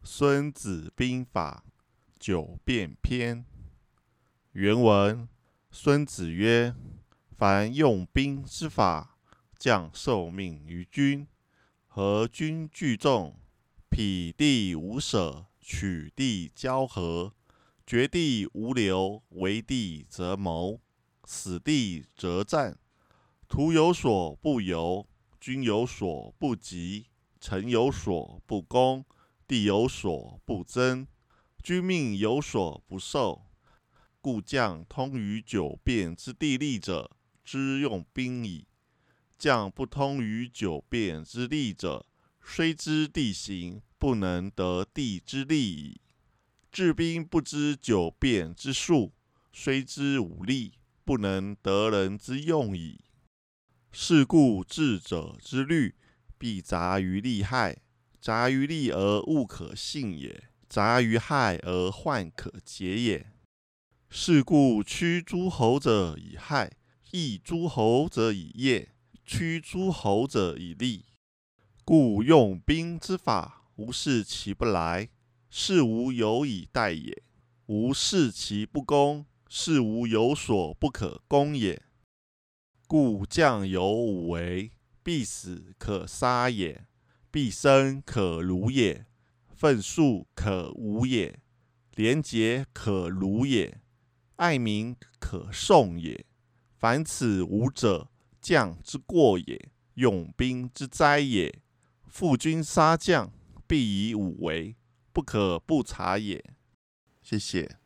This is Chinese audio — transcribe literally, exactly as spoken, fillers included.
孙子兵法·九变篇。原文：孙子曰：凡用兵之法，将受命于君，和军聚众，匹地无舍，取地交合，决地无留，为地则谋，死地则战。徒有所不由，君有所不及，臣有所不攻，地有所不争，君命有所不受。故将通于九变之地利者，知用兵矣。将不通于九变之利者，虽知地形，不能得地之利矣。治兵不知九变之术，虽知武力，不能得人之用矣。是故智者之虑，必杂于利害，杂于利而物可信也，杂于害而患可解也。是故驱诸侯者以害，抑诸侯者以业，屈诸侯者以利。故用兵之法，无事其不来，事无有以待也；无事其不攻，事无有所不可攻也。故将有五为：必死可杀也，必生可辱也，愤速可侮也，廉洁可辱也，爱民可颂也。凡此五者，将之过也，用兵之灾也。负君杀将，必以五为，不可不察也。谢谢。